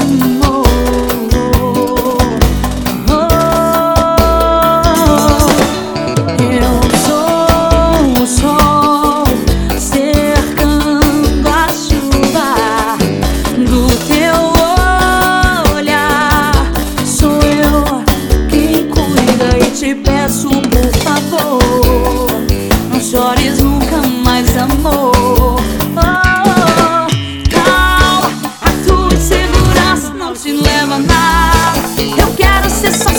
amor. Eu sou o sol cercando a chuva do teu olhar. Sou eu quem cuida e te peço, por favor, não chores nunca mais, amor. Calma, a tua insegurança não te leva a nada. Eu quero ser só